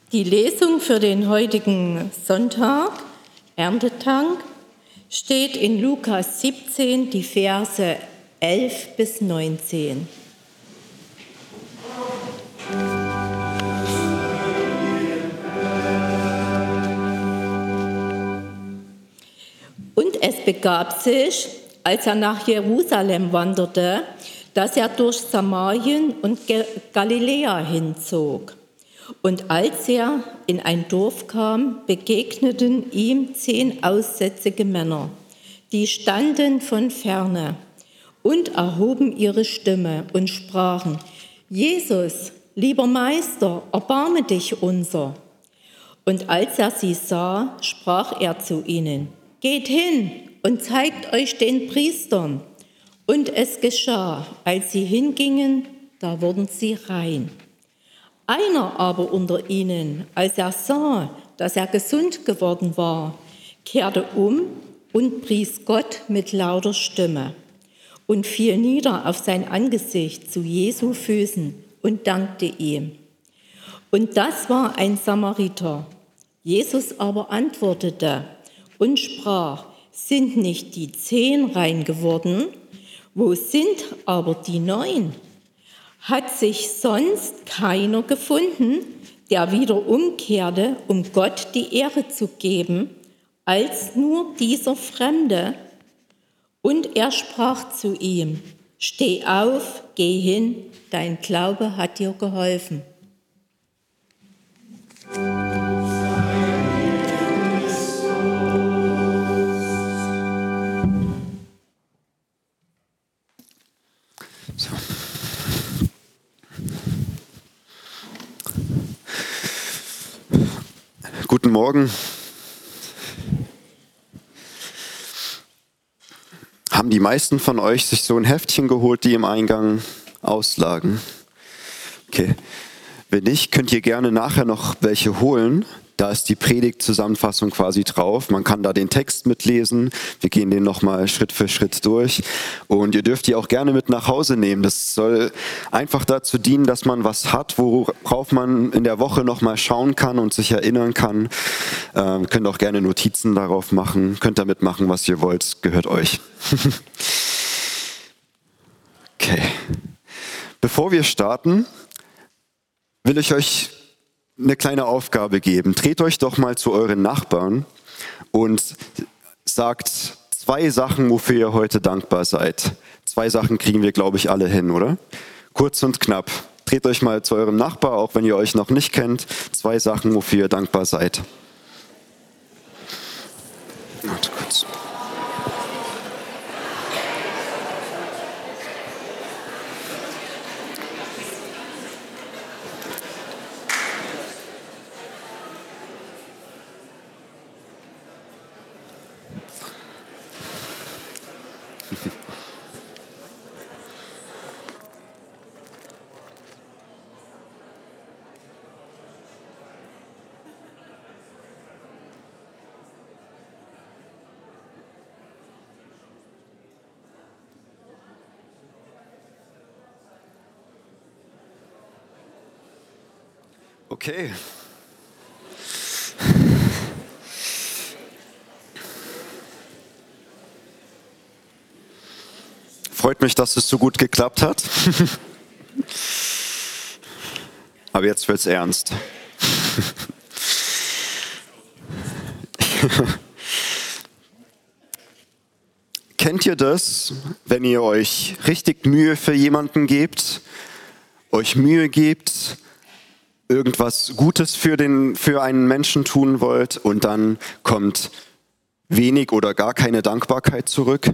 Die Lesung für den heutigen Sonntag, Erntedank, steht in Lukas 17, die Verse 11 bis 19. Und es begab sich, als er nach Jerusalem wanderte, dass er durch Samarien und Galiläa hinzog. Und als er in ein Dorf kam, begegneten ihm 10 aussätzige Männer, die standen von ferne und erhoben ihre Stimme und sprachen: Jesus, lieber Meister, erbarme dich unser. Und als er sie sah, sprach er zu ihnen: Geht hin und zeigt euch den Priestern. Und es geschah, als sie hingingen, da wurden sie rein. Einer aber unter ihnen, als er sah, dass er gesund geworden war, kehrte um und pries Gott mit lauter Stimme und fiel nieder auf sein Angesicht zu Jesu Füßen und dankte ihm. Und das war ein Samariter. Jesus aber antwortete und sprach: Sind nicht die 10 rein geworden? Wo sind aber die 9? Hat sich sonst keiner gefunden, der wieder umkehrte, um Gott die Ehre zu geben, als nur dieser Fremde? Und er sprach zu ihm: Steh auf, geh hin, dein Glaube hat dir geholfen. Guten Morgen. Haben die meisten von euch sich so ein Heftchen geholt, die im Eingang auslagen? Okay. Wenn nicht, könnt ihr gerne nachher noch welche holen. Da ist die Predigtzusammenfassung quasi drauf. Man kann da den Text mitlesen. Wir gehen den nochmal Schritt für Schritt durch. Und ihr dürft die auch gerne mit nach Hause nehmen. Das soll einfach dazu dienen, dass man was hat, worauf man in der Woche nochmal schauen kann und sich erinnern kann. Könnt auch gerne Notizen darauf machen. Könnt damit machen, was ihr wollt. Gehört euch. Okay. Bevor wir starten, will ich euch eine kleine Aufgabe geben. Dreht euch doch mal zu euren Nachbarn und sagt 2 Sachen, wofür ihr heute dankbar seid. 2 Sachen kriegen wir, glaube ich, alle hin, oder? Kurz und knapp. Dreht euch mal zu eurem Nachbar, auch wenn ihr euch noch nicht kennt. 2 Sachen, wofür ihr dankbar seid. Warte kurz. Okay. Freut mich, dass es so gut geklappt hat. Aber jetzt wird's ernst. Kennt ihr das, wenn ihr euch richtig Mühe für jemanden gebt, euch Mühe gebt, irgendwas Gutes für einen Menschen tun wollt und dann kommt wenig oder gar keine Dankbarkeit zurück?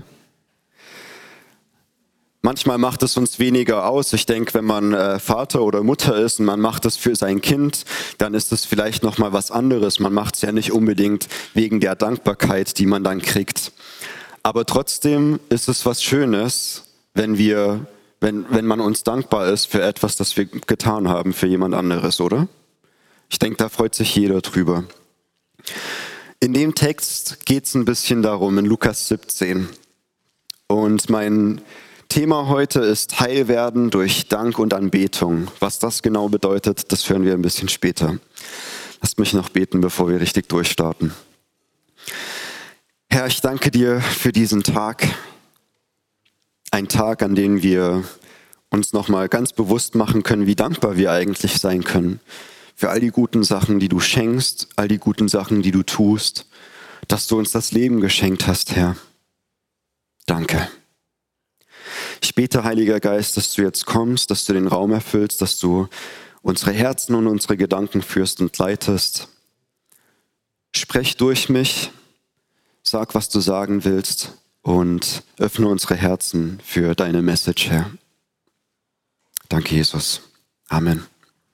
Manchmal macht es uns weniger aus. Ich denke, wenn man Vater oder Mutter ist und man macht es für sein Kind, dann ist es vielleicht noch mal was anderes. Man macht es ja nicht unbedingt wegen der Dankbarkeit, die man dann kriegt. Aber trotzdem ist es was Schönes, wenn man uns dankbar ist für etwas, das wir getan haben für jemand anderes, oder? Ich denke, da freut sich jeder drüber. In dem Text geht es ein bisschen darum, in Lukas 17. Und mein Thema heute ist Heilwerden durch Dank und Anbetung. Was das genau bedeutet, das hören wir ein bisschen später. Lass mich noch beten, bevor wir richtig durchstarten. Herr, ich danke dir für diesen Tag. Ein Tag, an dem wir uns nochmal ganz bewusst machen können, wie dankbar wir eigentlich sein können. Für all die guten Sachen, die du schenkst, all die guten Sachen, die du tust, dass du uns das Leben geschenkt hast, Herr. Danke. Ich bete, Heiliger Geist, dass du jetzt kommst, dass du den Raum erfüllst, dass du unsere Herzen und unsere Gedanken führst und leitest. Sprech durch mich, sag, was du sagen willst und öffne unsere Herzen für deine Message, Herr. Danke, Jesus. Amen.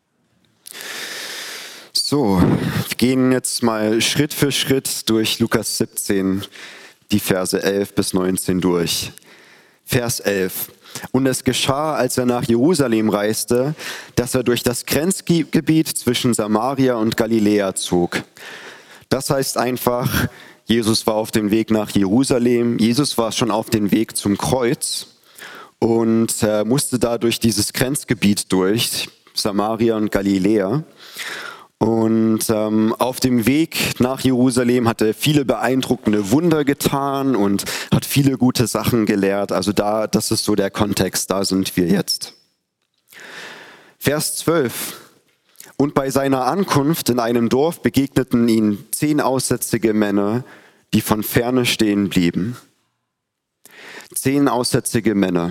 So, wir gehen jetzt mal Schritt für Schritt durch Lukas 17, die Verse 11 bis 19 durch. Vers 11. Und es geschah, als er nach Jerusalem reiste, dass er durch das Grenzgebiet zwischen Samaria und Galiläa zog. Das heißt einfach, Jesus war auf dem Weg nach Jerusalem, Jesus war schon auf dem Weg zum Kreuz und musste da durch dieses Grenzgebiet durch, Samaria und Galiläa. Und auf dem Weg nach Jerusalem hat er viele beeindruckende Wunder getan und hat viele gute Sachen gelehrt. Also das ist so der Kontext, da sind wir jetzt. Vers 12. Und bei seiner Ankunft in einem Dorf begegneten ihm 10 aussätzige Männer, die von ferne stehen blieben. 10 aussätzige Männer.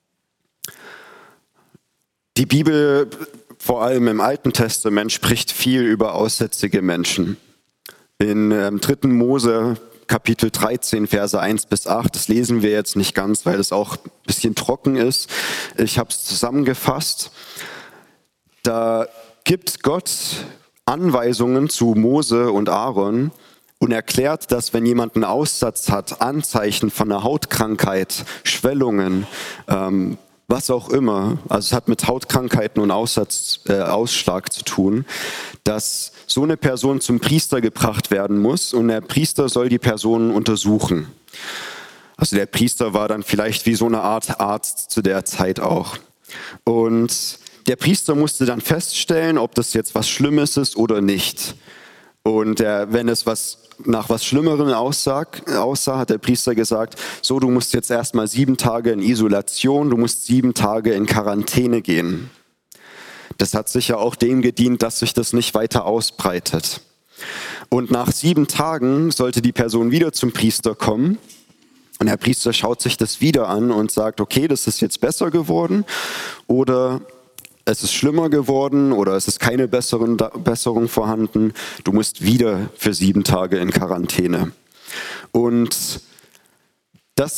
Die Bibel, vor allem im Alten Testament, spricht viel über aussätzige Menschen. In 3. Mose, Kapitel 13, Verse 1 bis 8, das lesen wir jetzt nicht ganz, weil es auch ein bisschen trocken ist. Ich habe es zusammengefasst. Da gibt Gott Anweisungen zu Mose und Aaron und erklärt, dass wenn jemand einen Aussatz hat, Anzeichen von einer Hautkrankheit, Schwellungen, was auch immer, also es hat mit Hautkrankheiten und Ausschlag zu tun, dass so eine Person zum Priester gebracht werden muss und der Priester soll die Person untersuchen. Also der Priester war dann vielleicht wie so eine Art Arzt zu der Zeit auch. Und der Priester musste dann feststellen, ob das jetzt was Schlimmes ist oder nicht. Und wenn es nach was Schlimmerem aussah, hat der Priester gesagt, so, du musst jetzt erstmal 7 Tage in Isolation, du musst 7 Tage in Quarantäne gehen. Das hat sicher auch dem gedient, dass sich das nicht weiter ausbreitet. Und nach 7 Tagen sollte die Person wieder zum Priester kommen. Und der Priester schaut sich das wieder an und sagt, okay, das ist jetzt besser geworden oder es ist schlimmer geworden oder es ist keine Besserung vorhanden. Du musst wieder für 7 Tage in Quarantäne. Und da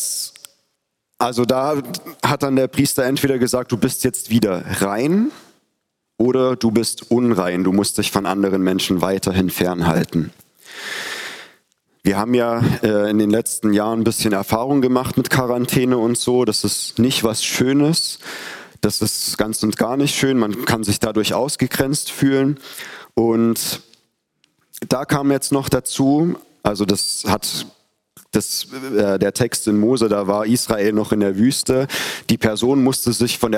hat dann der Priester entweder gesagt, du bist jetzt wieder rein oder du bist unrein. Du musst dich von anderen Menschen weiterhin fernhalten. Wir haben ja in den letzten Jahren ein bisschen Erfahrung gemacht mit Quarantäne und so. Das ist nicht was Schönes. Das ist ganz und gar nicht schön. Man kann sich dadurch ausgegrenzt fühlen. Und da kam jetzt noch dazu, also der Text in Mose, da war Israel noch in der Wüste. Die Person musste sich vom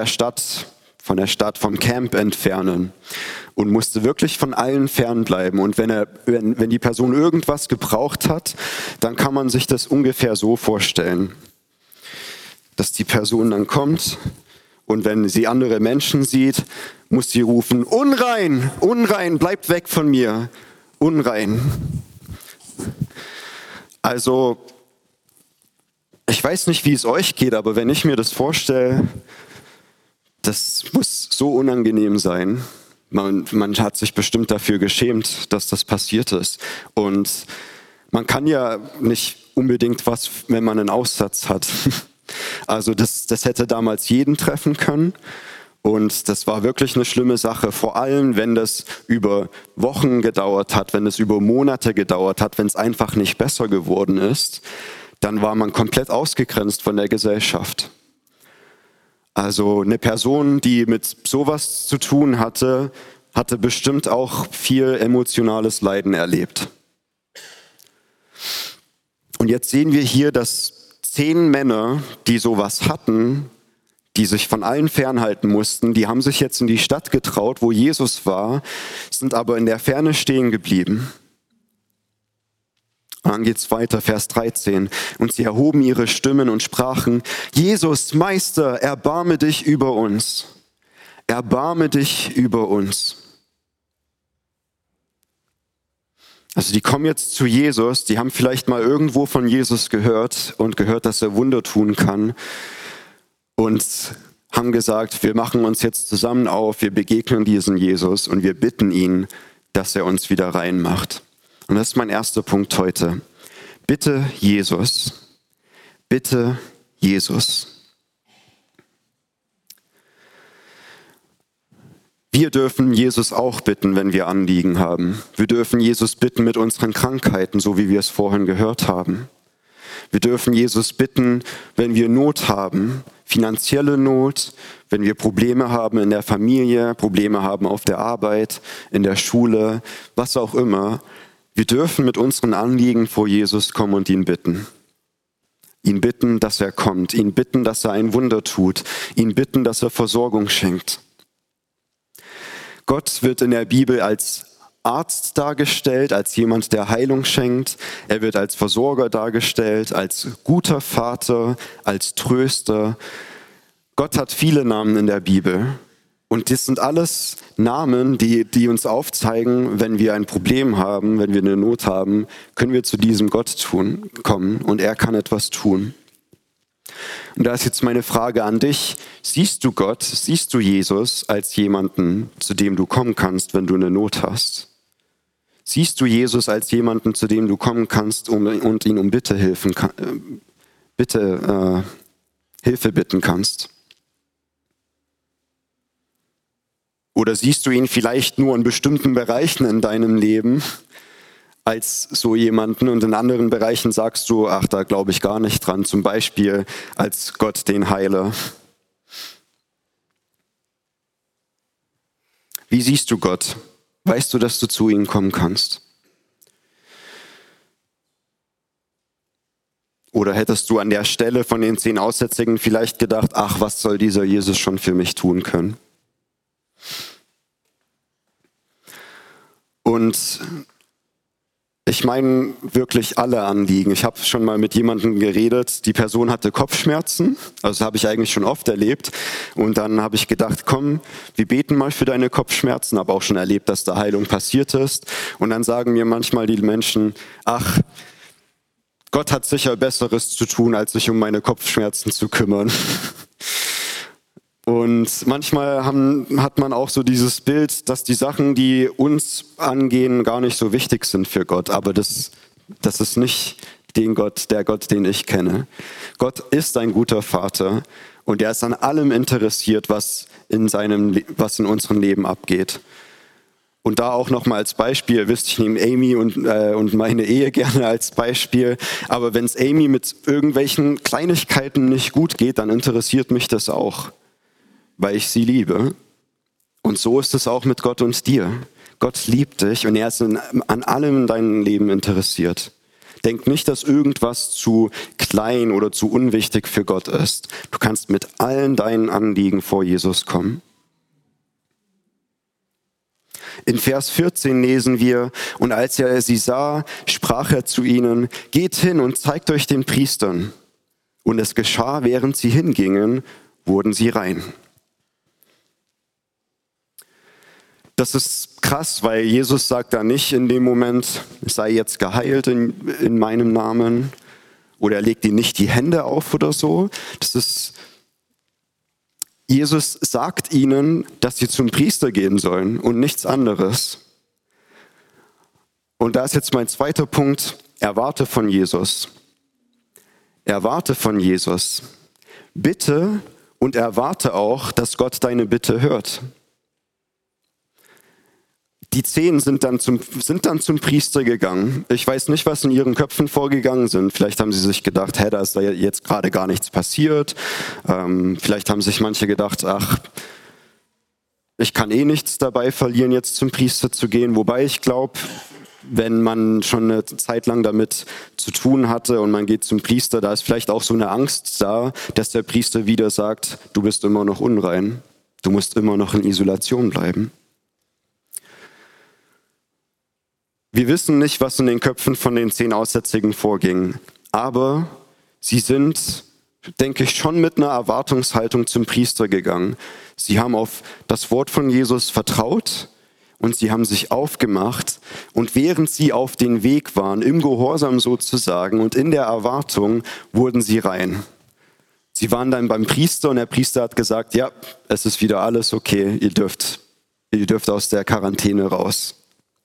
Camp entfernen und musste wirklich von allen fernbleiben. Und wenn die Person irgendwas gebraucht hat, dann kann man sich das ungefähr so vorstellen, dass die Person dann kommt und wenn sie andere Menschen sieht, muss sie rufen, unrein, unrein, bleibt weg von mir, unrein. Also, ich weiß nicht, wie es euch geht, aber wenn ich mir das vorstelle, das muss so unangenehm sein. Man hat sich bestimmt dafür geschämt, dass das passiert ist. Und man kann ja nicht unbedingt was, wenn man einen Aussatz hat. Also das hätte damals jeden treffen können. Und das war wirklich eine schlimme Sache, vor allem wenn das über Wochen gedauert hat, wenn es über Monate gedauert hat, wenn es einfach nicht besser geworden ist, dann war man komplett ausgegrenzt von der Gesellschaft. Also eine Person, die mit sowas zu tun hatte, hatte bestimmt auch viel emotionales Leiden erlebt. Und jetzt sehen wir hier, dass 10 Männer, die sowas hatten, die sich von allen fernhalten mussten, die haben sich jetzt in die Stadt getraut, wo Jesus war, sind aber in der Ferne stehen geblieben. Und dann geht's weiter, Vers 13. Und sie erhoben ihre Stimmen und sprachen: Jesus, Meister, erbarme dich über uns. Erbarme dich über uns. Also die kommen jetzt zu Jesus, die haben vielleicht mal irgendwo von Jesus gehört und gehört, dass er Wunder tun kann und haben gesagt, wir machen uns jetzt zusammen auf, wir begegnen diesen Jesus und wir bitten ihn, dass er uns wieder rein macht. Und das ist mein erster Punkt heute. Bitte Jesus. Bitte Jesus. Wir dürfen Jesus auch bitten, wenn wir Anliegen haben. Wir dürfen Jesus bitten mit unseren Krankheiten, so wie wir es vorhin gehört haben. Wir dürfen Jesus bitten, wenn wir Not haben, finanzielle Not, wenn wir Probleme haben in der Familie, Probleme haben auf der Arbeit, in der Schule, was auch immer. Wir dürfen mit unseren Anliegen vor Jesus kommen und ihn bitten. Ihn bitten, dass er kommt, ihn bitten, dass er ein Wunder tut, ihn bitten, dass er Versorgung schenkt. Gott wird in der Bibel als Arzt dargestellt, als jemand, der Heilung schenkt. Er wird als Versorger dargestellt, als guter Vater, als Tröster. Gott hat viele Namen in der Bibel. Und das sind alles Namen, die uns aufzeigen, wenn wir ein Problem haben, wenn wir eine Not haben, können wir zu diesem Gott kommen und er kann etwas tun. Und da ist jetzt meine Frage an dich: Siehst du Gott, siehst du Jesus als jemanden, zu dem du kommen kannst, wenn du eine Not hast? Siehst du Jesus als jemanden, zu dem du kommen kannst und ihn um Hilfe bitten kannst? Oder siehst du ihn vielleicht nur in bestimmten Bereichen in deinem Leben als so jemanden und in anderen Bereichen sagst du, ach, da glaube ich gar nicht dran, zum Beispiel als Gott den Heiler. Wie siehst du Gott? Weißt du, dass du zu ihm kommen kannst? Oder hättest du an der Stelle von den 10 Aussätzigen vielleicht gedacht, ach, was soll dieser Jesus schon für mich tun können? Und ich meine wirklich alle Anliegen. Ich habe schon mal mit jemandem geredet, die Person hatte Kopfschmerzen, also das habe ich eigentlich schon oft erlebt. Und dann habe ich gedacht, komm, wir beten mal für deine Kopfschmerzen, habe auch schon erlebt, dass da Heilung passiert ist. Und dann sagen mir manchmal die Menschen, ach, Gott hat sicher Besseres zu tun, als sich um meine Kopfschmerzen zu kümmern. Und manchmal hat man auch so dieses Bild, dass die Sachen, die uns angehen, gar nicht so wichtig sind für Gott. Aber das ist nicht der Gott, den ich kenne. Gott ist ein guter Vater und er ist an allem interessiert, was in unserem Leben abgeht. Und da auch nochmal als Beispiel, ihr wisst, ich nehme Amy und meine Ehe gerne als Beispiel, aber wenn es Amy mit irgendwelchen Kleinigkeiten nicht gut geht, dann interessiert mich das auch, weil ich sie liebe. Und so ist es auch mit Gott und dir. Gott liebt dich und er ist an allem in deinem Leben interessiert. Denk nicht, dass irgendwas zu klein oder zu unwichtig für Gott ist. Du kannst mit allen deinen Anliegen vor Jesus kommen. In Vers 14 lesen wir, und als er sie sah, sprach er zu ihnen, geht hin und zeigt euch den Priestern. Und es geschah, während sie hingingen, wurden sie rein. Das ist krass, weil Jesus sagt da nicht in dem Moment, sei jetzt geheilt in meinem Namen, oder er legt ihnen nicht die Hände auf oder so. Jesus sagt ihnen, dass sie zum Priester gehen sollen und nichts anderes. Und da ist jetzt mein zweiter Punkt, erwarte von Jesus. Erwarte von Jesus. Bitte und erwarte auch, dass Gott deine Bitte hört. Die 10 sind dann zum Priester gegangen. Ich weiß nicht, was in ihren Köpfen vorgegangen sind. Vielleicht haben sie sich gedacht, da ist da jetzt gerade gar nichts passiert. Vielleicht haben sich manche gedacht, ach, ich kann nichts dabei verlieren, jetzt zum Priester zu gehen. Wobei ich glaube, wenn man schon eine Zeit lang damit zu tun hatte und man geht zum Priester, da ist vielleicht auch so eine Angst da, dass der Priester wieder sagt, du bist immer noch unrein, du musst immer noch in Isolation bleiben. Wir wissen nicht, was in den Köpfen von den 10 Aussätzigen vorging, aber sie sind, denke ich, schon mit einer Erwartungshaltung zum Priester gegangen. Sie haben auf das Wort von Jesus vertraut und sie haben sich aufgemacht. Und während sie auf den Weg waren, im Gehorsam sozusagen und in der Erwartung, wurden sie rein. Sie waren dann beim Priester und der Priester hat gesagt, ja, es ist wieder alles okay, ihr dürft aus der Quarantäne raus.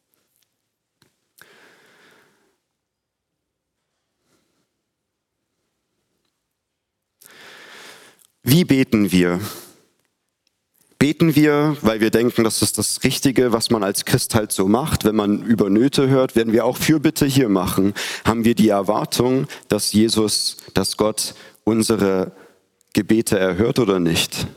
Wie beten wir? Beten wir, weil wir denken, das ist das Richtige, was man als Christ halt so macht. Wenn man über Nöte hört, werden wir auch Fürbitte hier machen. Haben wir die Erwartung, dass Gott unsere Gebete erhört oder nicht?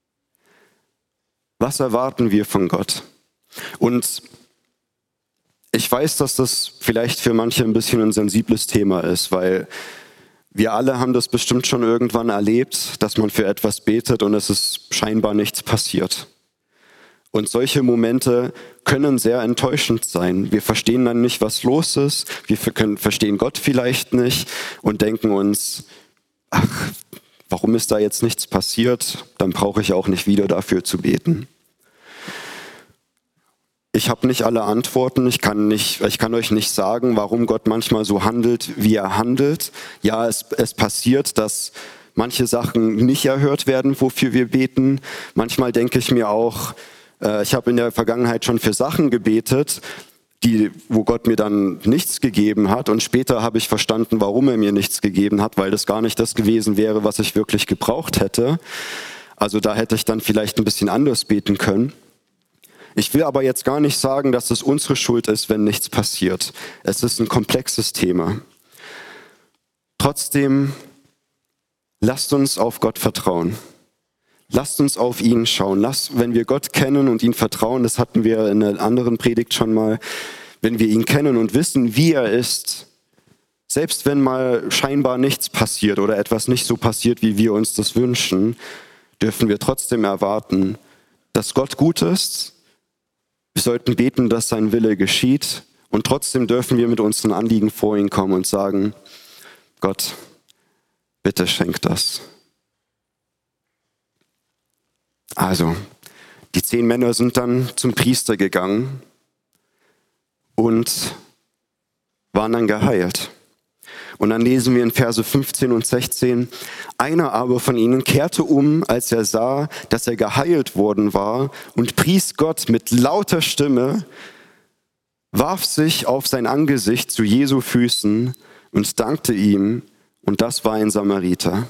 Was erwarten wir von Gott? Und ich weiß, dass das vielleicht für manche ein bisschen ein sensibles Thema ist, weil wir alle haben das bestimmt schon irgendwann erlebt, dass man für etwas betet und es ist scheinbar nichts passiert. Und solche Momente können sehr enttäuschend sein. Wir verstehen dann nicht, was los ist. Wir verstehen Gott vielleicht nicht und denken uns, ach, warum ist da jetzt nichts passiert? Dann brauche ich auch nicht wieder dafür zu beten. Ich habe nicht alle Antworten, ich kann euch nicht sagen, warum Gott manchmal so handelt, wie er handelt. Ja, es passiert, dass manche Sachen nicht erhört werden, wofür wir beten. Manchmal denke ich mir auch, ich habe in der Vergangenheit schon für Sachen gebetet, wo Gott mir dann nichts gegeben hat. Und später habe ich verstanden, warum er mir nichts gegeben hat, weil das gar nicht das gewesen wäre, was ich wirklich gebraucht hätte. Also da hätte ich dann vielleicht ein bisschen anders beten können. Ich will aber jetzt gar nicht sagen, dass es unsere Schuld ist, wenn nichts passiert. Es ist ein komplexes Thema. Trotzdem, lasst uns auf Gott vertrauen. Lasst uns auf ihn schauen. Wenn wir Gott kennen und ihn vertrauen, das hatten wir in einer anderen Predigt schon mal, wenn wir ihn kennen und wissen, wie er ist, selbst wenn mal scheinbar nichts passiert oder etwas nicht so passiert, wie wir uns das wünschen, dürfen wir trotzdem erwarten, dass Gott gut ist. Wir sollten beten, dass sein Wille geschieht und trotzdem dürfen wir mit unseren Anliegen vor ihn kommen und sagen, Gott, bitte schenk das. Also, die 10 Männer sind dann zum Priester gegangen und waren dann geheilt. Und dann lesen wir in Verse 15 und 16, einer aber von ihnen kehrte um, als er sah, dass er geheilt worden war und pries Gott mit lauter Stimme, warf sich auf sein Angesicht zu Jesu Füßen und dankte ihm, und das war ein Samariter.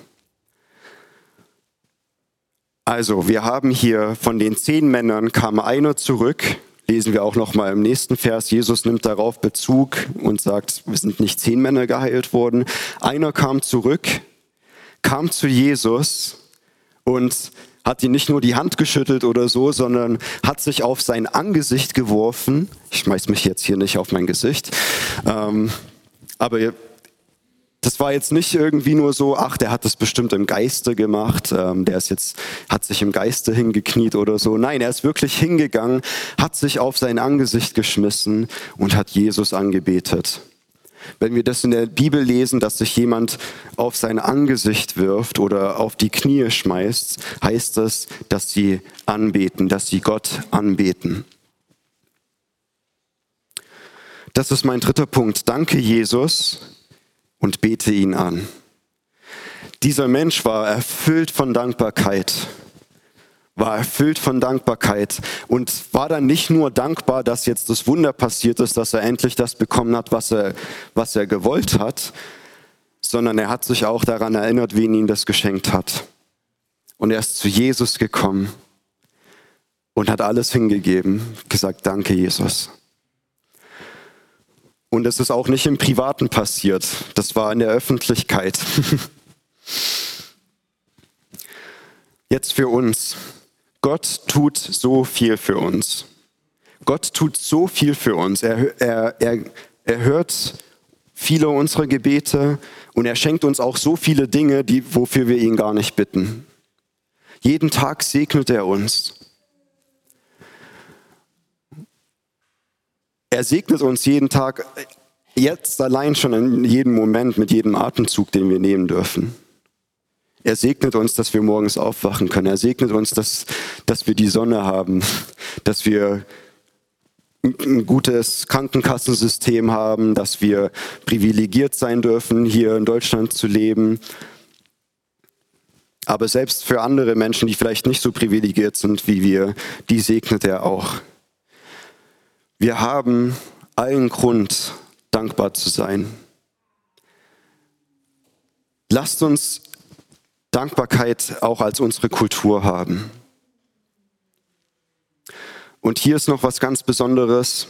Also, wir haben hier von den 10 Männern kam einer zurück, lesen wir auch noch mal im nächsten Vers. Jesus nimmt darauf Bezug und sagt, wir sind nicht 10 Männer geheilt worden. Einer kam zurück, kam zu Jesus und hat ihm nicht nur die Hand geschüttelt oder so, sondern hat sich auf sein Angesicht geworfen. Ich schmeiß mich jetzt hier nicht auf mein Gesicht. Aber das war jetzt nicht irgendwie nur so, ach, der hat das bestimmt im Geiste gemacht, hat sich im Geiste hingekniet oder so. Nein, er ist wirklich hingegangen, hat sich auf sein Angesicht geschmissen und hat Jesus angebetet. Wenn wir das in der Bibel lesen, dass sich jemand auf sein Angesicht wirft oder auf die Knie schmeißt, heißt das, dass sie anbeten, dass sie Gott anbeten. Das ist mein 3. Punkt. Danke, Jesus. Und bete ihn an. Dieser Mensch war erfüllt von Dankbarkeit. Und war dann nicht nur dankbar, dass jetzt das Wunder passiert ist, dass er endlich das bekommen hat, was er gewollt hat, sondern er hat sich auch daran erinnert, wen ihm das geschenkt hat. Und er ist zu Jesus gekommen und hat alles hingegeben, gesagt, danke Jesus. Und es ist auch nicht im Privaten passiert, das war in der Öffentlichkeit. Jetzt für uns. Gott tut so viel für uns. Gott tut so viel für uns. Er hört viele unserer Gebete und er schenkt uns auch so viele Dinge, wofür wir ihn gar nicht bitten. Jeden Tag segnet er uns. Er segnet uns jeden Tag, jetzt allein schon in jedem Moment, mit jedem Atemzug, den wir nehmen dürfen. Er segnet uns, dass wir morgens aufwachen können. Er segnet uns, dass wir die Sonne haben, dass wir ein gutes Krankenkassensystem haben, dass wir privilegiert sein dürfen, hier in Deutschland zu leben. Aber selbst für andere Menschen, die vielleicht nicht so privilegiert sind wie wir, die segnet er auch. Wir haben allen Grund, dankbar zu sein. Lasst uns Dankbarkeit auch als unsere Kultur haben. Und hier ist noch was ganz Besonderes.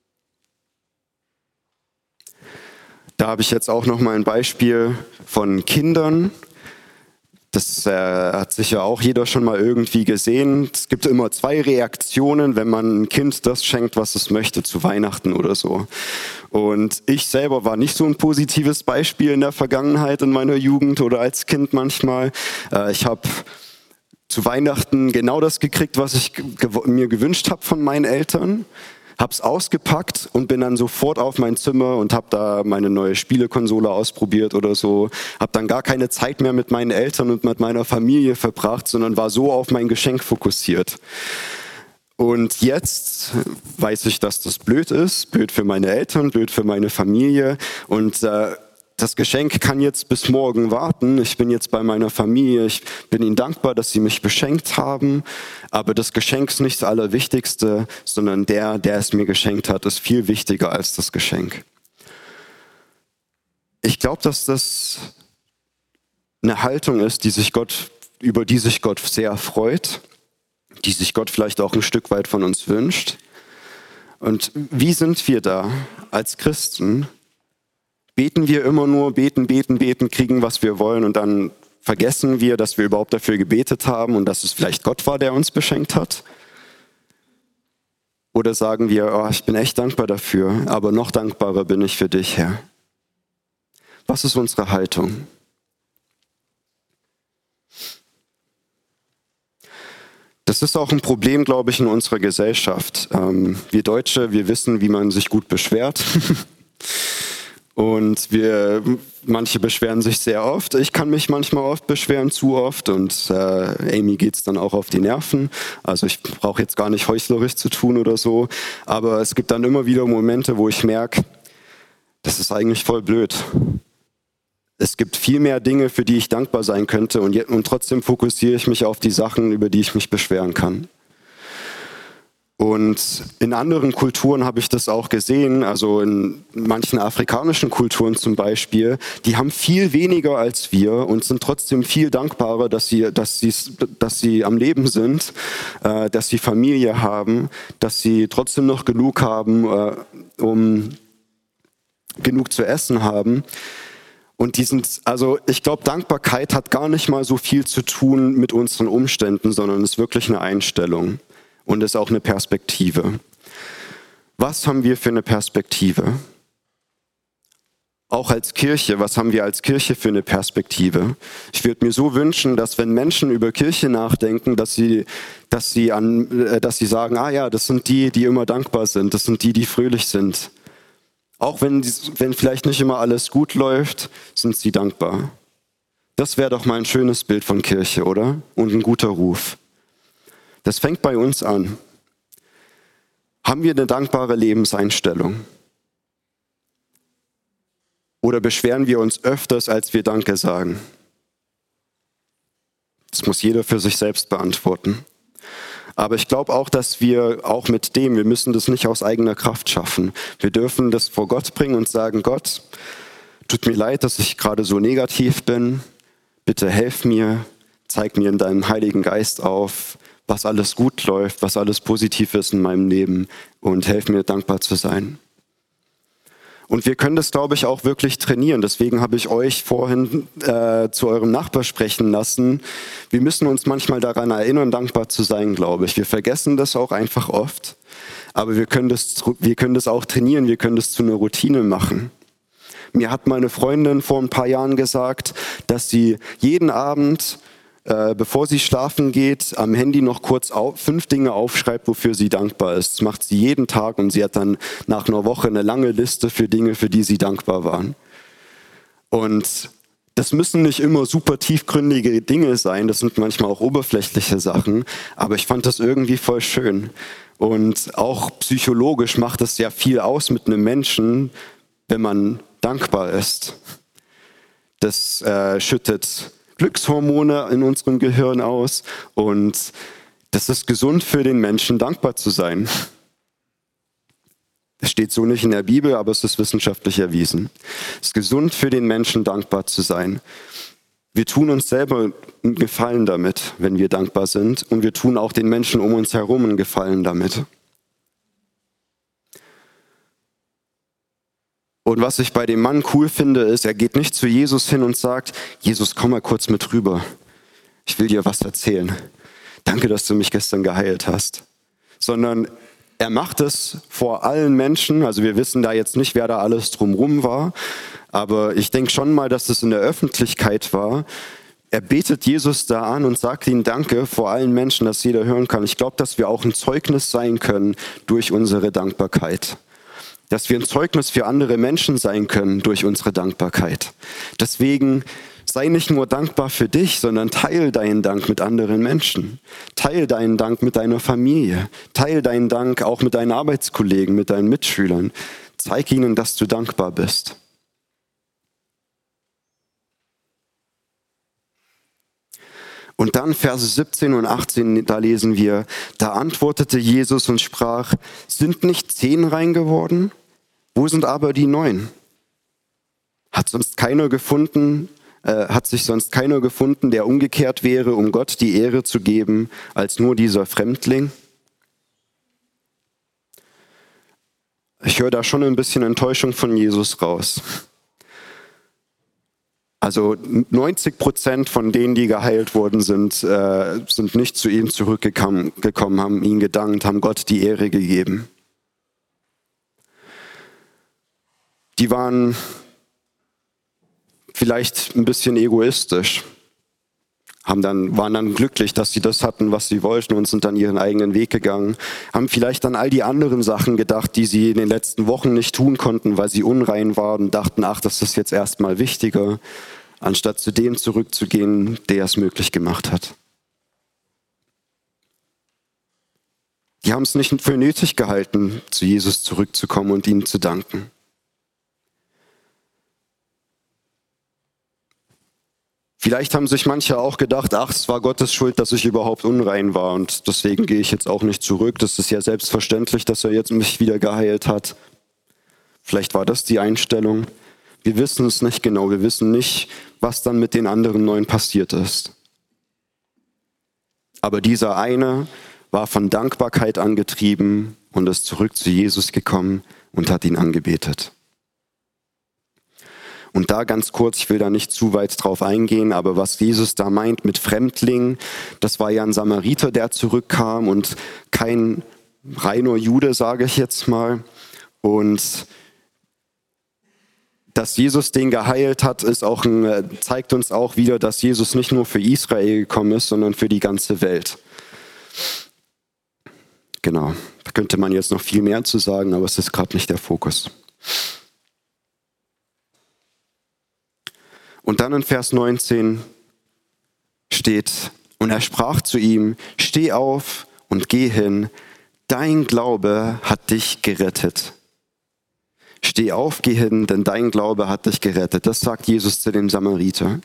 Da habe ich jetzt auch noch mal ein Beispiel von Kindern. Das hat sicher auch jeder schon mal irgendwie gesehen. Es gibt immer 2 Reaktionen, wenn man einem Kind das schenkt, was es möchte, zu Weihnachten oder so. Und ich selber war nicht so ein positives Beispiel in der Vergangenheit, in meiner Jugend oder als Kind manchmal. Ich habe zu Weihnachten genau das gekriegt, was ich mir gewünscht habe von meinen Eltern. Hab's ausgepackt und bin dann sofort auf mein Zimmer und habe da meine neue Spielekonsole ausprobiert oder so. Hab dann gar keine Zeit mehr mit meinen Eltern und mit meiner Familie verbracht, sondern war so auf mein Geschenk fokussiert. Und jetzt weiß ich, dass das blöd ist, blöd für meine Eltern, blöd für meine Familie. Und das Geschenk kann jetzt bis morgen warten. Ich bin jetzt bei meiner Familie. Ich bin ihnen dankbar, dass sie mich beschenkt haben. Aber das Geschenk ist nicht das Allerwichtigste, sondern der es mir geschenkt hat, ist viel wichtiger als das Geschenk. Ich glaube, dass das eine Haltung ist, über die sich Gott sehr freut, die sich Gott vielleicht auch ein Stück weit von uns wünscht. Und wie sind wir da als Christen? Beten wir immer nur, beten, kriegen, was wir wollen und dann vergessen wir, dass wir überhaupt dafür gebetet haben und dass es vielleicht Gott war, der uns beschenkt hat? Oder sagen wir, oh, ich bin echt dankbar dafür, aber noch dankbarer bin ich für dich, Herr? Was ist unsere Haltung? Das ist auch ein Problem, glaube ich, in unserer Gesellschaft. Wir Deutsche, wir wissen, wie man sich gut beschwert. Und manche beschweren sich sehr oft. Ich kann mich manchmal oft beschweren, zu oft. Und Amy geht's dann auch auf die Nerven. Also ich brauche jetzt gar nicht heuchlerisch zu tun oder so. Aber es gibt dann immer wieder Momente, wo ich merke, das ist eigentlich voll blöd. Es gibt viel mehr Dinge, für die ich dankbar sein könnte. Und trotzdem fokussiere ich mich auf die Sachen, über die ich mich beschweren kann. Und in anderen Kulturen habe ich das auch gesehen, also in manchen afrikanischen Kulturen zum Beispiel, die haben viel weniger als wir und sind trotzdem viel dankbarer, dass sie am Leben sind, dass sie Familie haben, dass sie trotzdem noch genug haben, um genug zu essen haben. Und ich glaube, Dankbarkeit hat gar nicht mal so viel zu tun mit unseren Umständen, sondern ist wirklich eine Einstellung. Und ist auch eine Perspektive. Was haben wir für eine Perspektive? Auch als Kirche, was haben wir als Kirche für eine Perspektive? Ich würde mir so wünschen, dass wenn Menschen über Kirche nachdenken, dass sie sagen, ah ja, das sind die immer dankbar sind, das sind die fröhlich sind. Auch wenn vielleicht nicht immer alles gut läuft, sind sie dankbar. Das wäre doch mal ein schönes Bild von Kirche, oder? Und ein guter Ruf. Das fängt bei uns an. Haben wir eine dankbare Lebenseinstellung? Oder beschweren wir uns öfters, als wir Danke sagen? Das muss jeder für sich selbst beantworten. Aber ich glaube auch, dass wir müssen das nicht aus eigener Kraft schaffen. Wir dürfen das vor Gott bringen und sagen, Gott, tut mir leid, dass ich gerade so negativ bin. Bitte helf mir, zeig mir in deinem Heiligen Geist auf, was alles gut läuft, was alles positiv ist in meinem Leben und helf mir, dankbar zu sein. Und wir können das, glaube ich, auch wirklich trainieren. Deswegen habe ich euch vorhin zu eurem Nachbar sprechen lassen. Wir müssen uns manchmal daran erinnern, dankbar zu sein, glaube ich. Wir vergessen das auch einfach oft. Aber wir können das auch trainieren, wir können das zu einer Routine machen. Mir hat meine Freundin vor ein paar Jahren gesagt, dass sie jeden Abend, bevor sie schlafen geht, am Handy noch kurz 5 Dinge aufschreibt, wofür sie dankbar ist. Das macht sie jeden Tag und sie hat dann nach einer Woche eine lange Liste für Dinge, für die sie dankbar waren. Und das müssen nicht immer super tiefgründige Dinge sein, das sind manchmal auch oberflächliche Sachen, aber ich fand das irgendwie voll schön. Und auch psychologisch macht es sehr viel aus mit einem Menschen, wenn man dankbar ist. Das schüttet Glückshormone in unserem Gehirn aus und das ist gesund für den Menschen, dankbar zu sein. Es steht so nicht in der Bibel, aber es ist wissenschaftlich erwiesen. Es ist gesund für den Menschen, dankbar zu sein. Wir tun uns selber einen Gefallen damit, wenn wir dankbar sind, und wir tun auch den Menschen um uns herum einen Gefallen damit. Und was ich bei dem Mann cool finde, ist, er geht nicht zu Jesus hin und sagt, Jesus, komm mal kurz mit rüber. Ich will dir was erzählen. Danke, dass du mich gestern geheilt hast. Sondern er macht es vor allen Menschen. Also wir wissen da jetzt nicht, wer da alles drumherum war. Aber ich denke schon mal, dass es in der Öffentlichkeit war. Er betet Jesus da an und sagt ihm Danke vor allen Menschen, dass jeder hören kann. Ich glaube, dass wir auch ein Zeugnis sein können durch unsere Dankbarkeit. Dass wir ein Zeugnis für andere Menschen sein können durch unsere Dankbarkeit. Deswegen sei nicht nur dankbar für dich, sondern teile deinen Dank mit anderen Menschen. Teile deinen Dank mit deiner Familie. Teile deinen Dank auch mit deinen Arbeitskollegen, mit deinen Mitschülern. Zeig ihnen, dass du dankbar bist. Und dann Verse 17 und 18, da lesen wir, da antwortete Jesus und sprach, sind nicht 10 rein geworden? Wo sind aber die 9? Hat sich sonst keiner gefunden, der umgekehrt wäre, um Gott die Ehre zu geben, als nur dieser Fremdling? Ich höre da schon ein bisschen Enttäuschung von Jesus raus. Also 90% von denen, die geheilt worden sind, sind nicht zu ihm zurückgekommen, haben ihn gedankt, haben Gott die Ehre gegeben. Die waren vielleicht ein bisschen egoistisch, waren dann glücklich, dass sie das hatten, was sie wollten, und sind dann ihren eigenen Weg gegangen, haben vielleicht an all die anderen Sachen gedacht, die sie in den letzten Wochen nicht tun konnten, weil sie unrein waren, und dachten, ach, das ist jetzt erstmal wichtiger, anstatt zu dem zurückzugehen, der es möglich gemacht hat. Die haben es nicht für nötig gehalten, zu Jesus zurückzukommen und ihm zu danken. Vielleicht haben sich manche auch gedacht, ach, es war Gottes Schuld, dass ich überhaupt unrein war und deswegen gehe ich jetzt auch nicht zurück. Das ist ja selbstverständlich, dass er jetzt mich wieder geheilt hat. Vielleicht war das die Einstellung. Wir wissen es nicht genau. Wir wissen nicht, was dann mit den anderen 9 passiert ist. Aber dieser eine war von Dankbarkeit angetrieben und ist zurück zu Jesus gekommen und hat ihn angebetet. Und da ganz kurz, ich will da nicht zu weit drauf eingehen, aber was Jesus da meint mit Fremdling, das war ja ein Samariter, der zurückkam und kein reiner Jude, sage ich jetzt mal. Und dass Jesus den geheilt hat, zeigt uns auch wieder, dass Jesus nicht nur für Israel gekommen ist, sondern für die ganze Welt. Genau, da könnte man jetzt noch viel mehr zu sagen, aber es ist gerade nicht der Fokus. Und dann in Vers 19 steht, und er sprach zu ihm, steh auf und geh hin, dein Glaube hat dich gerettet. Steh auf, geh hin, denn dein Glaube hat dich gerettet. Das sagt Jesus zu dem Samariter.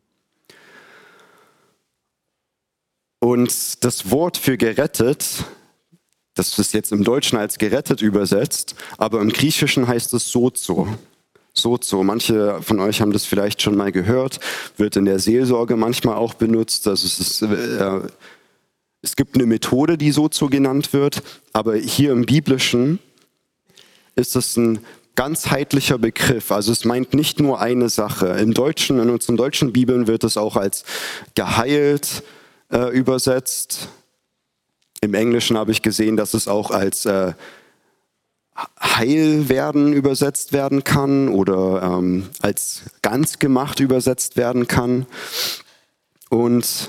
Und das Wort für gerettet, das ist jetzt im Deutschen als gerettet übersetzt, aber im Griechischen heißt es sozo. Sozo, manche von euch haben das vielleicht schon mal gehört, wird in der Seelsorge manchmal auch benutzt. Also es gibt eine Methode, die Sozo genannt wird, aber hier im Biblischen ist es ein ganzheitlicher Begriff. Also es meint nicht nur eine Sache. In unseren deutschen Bibeln wird es auch als geheilt übersetzt. Im Englischen habe ich gesehen, dass es auch als Heilwerden übersetzt werden kann oder als ganz gemacht übersetzt werden kann. Und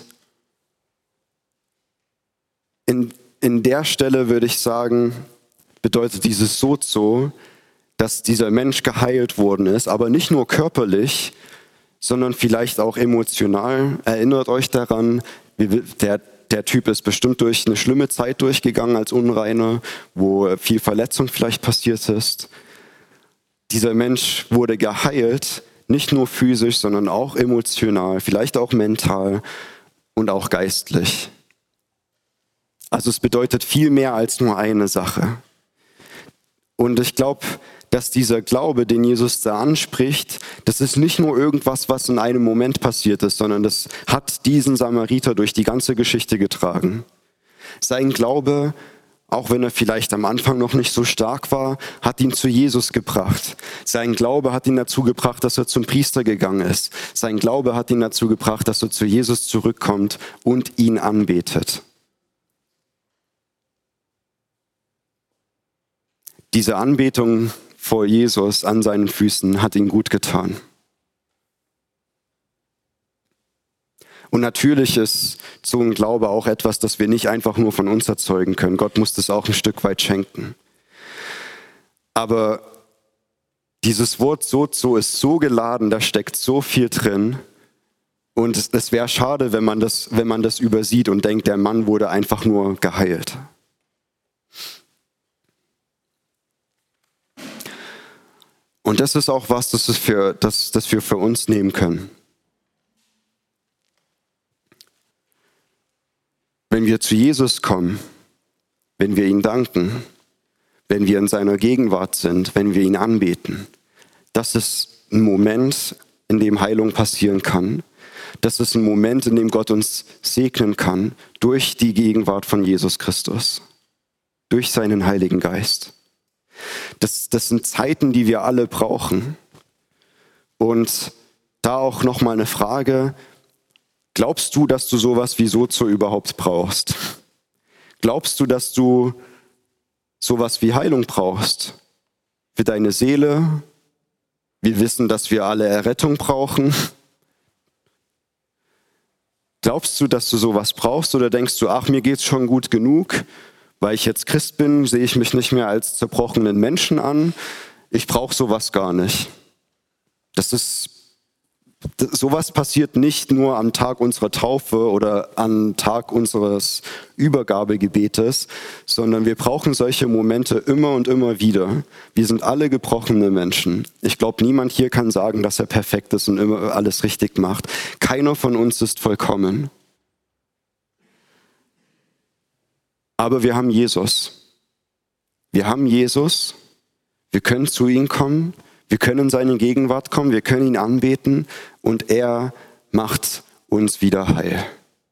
in der Stelle würde ich sagen, bedeutet dieses Sozo, dass dieser Mensch geheilt worden ist, aber nicht nur körperlich, sondern vielleicht auch emotional. Erinnert euch daran, der Typ ist bestimmt durch eine schlimme Zeit durchgegangen als Unreiner, wo viel Verletzung vielleicht passiert ist. Dieser Mensch wurde geheilt, nicht nur physisch, sondern auch emotional, vielleicht auch mental und auch geistlich. Also es bedeutet viel mehr als nur eine Sache. Und ich glaube, dass dieser Glaube, den Jesus da anspricht, das ist nicht nur irgendwas, was in einem Moment passiert ist, sondern das hat diesen Samariter durch die ganze Geschichte getragen. Sein Glaube, auch wenn er vielleicht am Anfang noch nicht so stark war, hat ihn zu Jesus gebracht. Sein Glaube hat ihn dazu gebracht, dass er zum Priester gegangen ist. Sein Glaube hat ihn dazu gebracht, dass er zu Jesus zurückkommt und ihn anbetet. Diese Anbetung vor Jesus an seinen Füßen hat ihn gut getan. Und natürlich ist so ein Glaube auch etwas, das wir nicht einfach nur von uns erzeugen können. Gott muss das auch ein Stück weit schenken. Aber dieses Wort Sozo ist so geladen, da steckt so viel drin. Und es wäre schade, wenn man das übersieht und denkt, der Mann wurde einfach nur geheilt. Und das ist auch was, das wir für uns nehmen können. Wenn wir zu Jesus kommen, wenn wir ihn danken, wenn wir in seiner Gegenwart sind, wenn wir ihn anbeten, das ist ein Moment, in dem Heilung passieren kann. Das ist ein Moment, in dem Gott uns segnen kann durch die Gegenwart von Jesus Christus, durch seinen Heiligen Geist. Das sind Zeiten, die wir alle brauchen. Und da auch nochmal eine Frage: Glaubst du, dass du sowas wie Sozo überhaupt brauchst? Glaubst du, dass du sowas wie Heilung brauchst? Für deine Seele? Wir wissen, dass wir alle Errettung brauchen. Glaubst du, dass du sowas brauchst, oder denkst du, ach, mir geht's schon gut genug? Weil ich jetzt Christ bin, sehe ich mich nicht mehr als zerbrochenen Menschen an. Ich brauche sowas gar nicht. Sowas passiert nicht nur am Tag unserer Taufe oder am Tag unseres Übergabegebetes, sondern wir brauchen solche Momente immer und immer wieder. Wir sind alle gebrochene Menschen. Ich glaube, niemand hier kann sagen, dass er perfekt ist und immer alles richtig macht. Keiner von uns ist vollkommen. Aber wir haben Jesus. Wir haben Jesus. Wir können zu ihm kommen. Wir können in seine Gegenwart kommen. Wir können ihn anbeten. Und er macht uns wieder heil.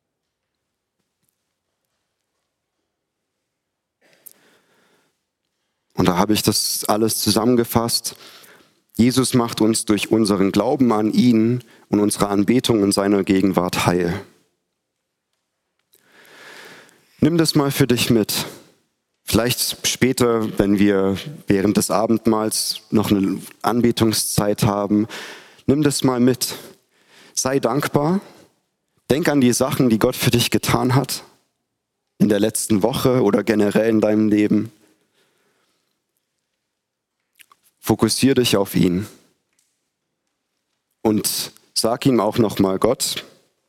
Und da habe ich das alles zusammengefasst. Jesus macht uns durch unseren Glauben an ihn und unsere Anbetung in seiner Gegenwart heil. Nimm das mal für dich mit. Vielleicht später, wenn wir während des Abendmahls noch eine Anbetungszeit haben, nimm das mal mit. Sei dankbar. Denk an die Sachen, die Gott für dich getan hat, in der letzten Woche oder generell in deinem Leben. Fokussiere dich auf ihn. Und sag ihm auch nochmal: Gott,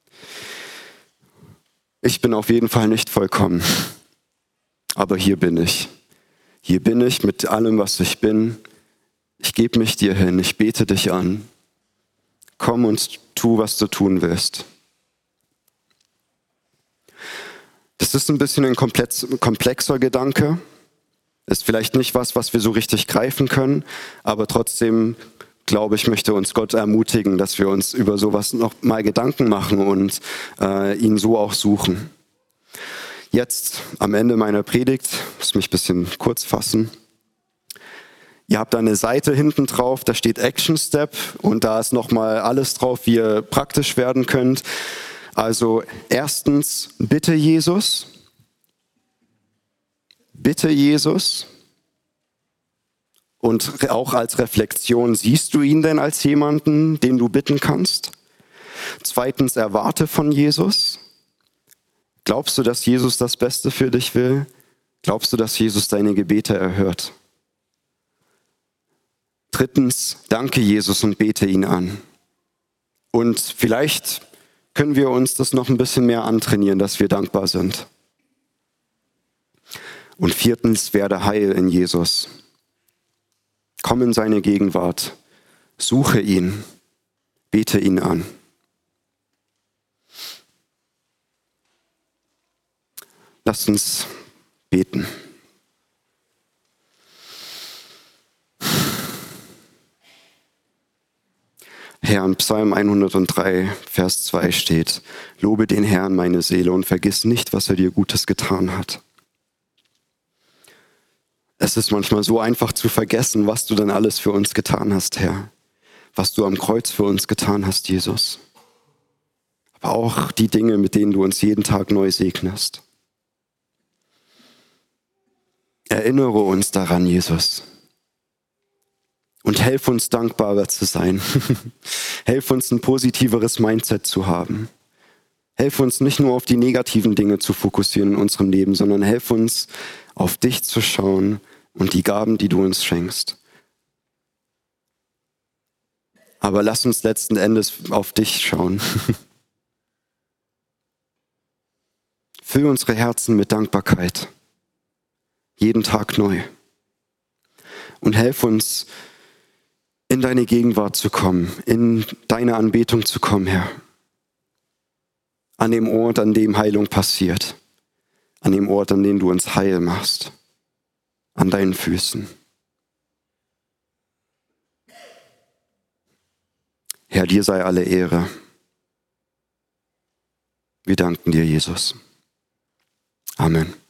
ich bin auf jeden Fall nicht vollkommen, aber hier bin ich. Hier bin ich mit allem, was ich bin. Ich gebe mich dir hin, ich bete dich an. Komm und tu, was du tun willst. Das ist ein bisschen ein komplexer Gedanke. Ist vielleicht nicht was wir so richtig greifen können, aber trotzdem, glaube ich, möchte uns Gott ermutigen, dass wir uns über sowas noch mal Gedanken machen und ihn so auch suchen. Jetzt am Ende meiner Predigt, muss mich ein bisschen kurz fassen. Ihr habt da eine Seite hinten drauf, da steht Action Step und da ist nochmal alles drauf, wie ihr praktisch werden könnt. Also erstens, bitte Jesus. bitte Jesus. Und auch als Reflexion, siehst du ihn denn als jemanden, den du bitten kannst? Zweitens, erwarte von Jesus. Glaubst du, dass Jesus das Beste für dich will? Glaubst du, dass Jesus deine Gebete erhört? Drittens, danke Jesus und bete ihn an. Und vielleicht können wir uns das noch ein bisschen mehr antrainieren, dass wir dankbar sind. Und viertens, werde heil in Jesus. Komm in seine Gegenwart, suche ihn, bete ihn an. Lasst uns beten. Herr, im Psalm 103, Vers 2 steht: Lobe den Herrn, meine Seele, und vergiss nicht, was er dir Gutes getan hat. Es ist manchmal so einfach zu vergessen, was du denn alles für uns getan hast, Herr. Was du am Kreuz für uns getan hast, Jesus. Aber auch die Dinge, mit denen du uns jeden Tag neu segnest. Erinnere uns daran, Jesus. Und helf uns, dankbarer zu sein. Helf uns, ein positiveres Mindset zu haben. Helf uns, nicht nur auf die negativen Dinge zu fokussieren in unserem Leben, sondern helf uns, auf dich zu schauen und die Gaben, die du uns schenkst. Aber lass uns letzten Endes auf dich schauen. Füll unsere Herzen mit Dankbarkeit. Jeden Tag neu. Und helf uns, in deine Gegenwart zu kommen, in deine Anbetung zu kommen, Herr. An dem Ort, an dem Heilung passiert. An dem Ort, an dem du uns heil machst. An deinen Füßen. Herr, dir sei alle Ehre. Wir danken dir, Jesus. Amen.